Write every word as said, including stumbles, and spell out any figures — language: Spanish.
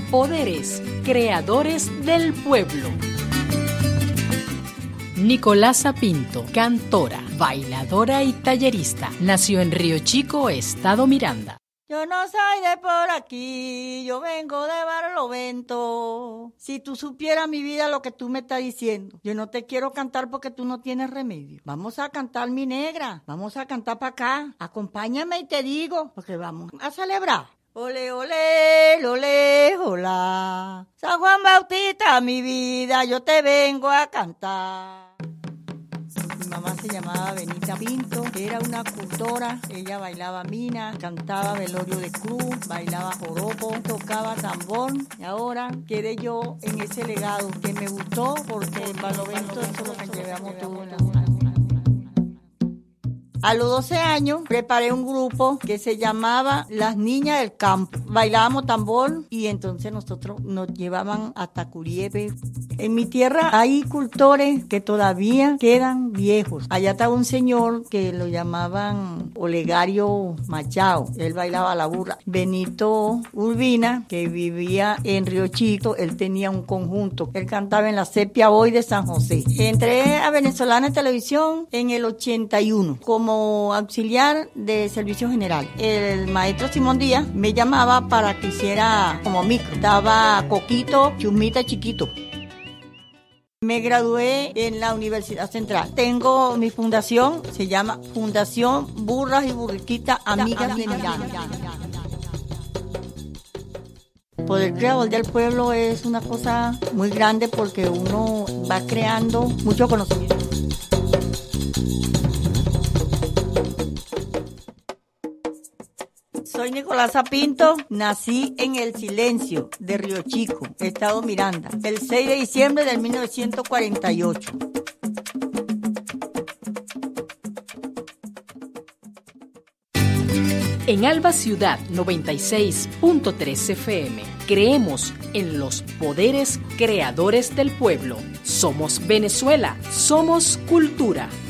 poderes creadores del pueblo. Nicolasa Pinto, cantora, bailadora y tallerista, nació en Río Chico, Estado Miranda. Yo no soy de por aquí, yo vengo de Barlovento. Si tú supieras mi vida lo que tú me estás diciendo, yo no te quiero cantar porque tú no tienes remedio. Vamos a cantar, mi negra, vamos a cantar para acá. Acompáñame y te digo, porque vamos a celebrar. Ole, ole, ole, hola. San Juan Bautista, mi vida, yo te vengo a cantar. Mi mamá se llamaba Benita Pinto, era una cultora, ella bailaba mina, cantaba velorio de cruz, bailaba joropo, tocaba tambor, y ahora quedé yo en ese legado que me gustó porque en Barlovento eso es lo que llevamos todos en las manos. A los doce años preparé un grupo que se llamaba Las Niñas del Campo. Bailábamos tambor y entonces nosotros nos llevaban hasta Curiepe. En mi tierra hay cultores que todavía quedan viejos. Allá estaba un señor que lo llamaban Olegario Machado. Él bailaba la burra. Benito Urbina, que vivía en Río Chico, él tenía un conjunto. Él cantaba en la Sepia Hoy de San José. Entré a Venezolana en Televisión en el ochenta y uno como como auxiliar de servicio general. El maestro Simón Díaz me llamaba para que hiciera como micro. Daba coquito, chumita chiquito. Me gradué en la Universidad Central. Tengo mi fundación, se llama Fundación Burras y Burriquitas Amigas de Miranda. Poder creador del pueblo es una cosa muy grande porque uno va creando mucho conocimiento. Soy Nicolasa Pinto, nací en El Silencio de Río Chico, Estado Miranda, el seis de diciembre de mil novecientos cuarenta y ocho. En Alba Ciudad noventa y seis punto tres F M, creemos en los poderes creadores del pueblo. Somos Venezuela, somos cultura.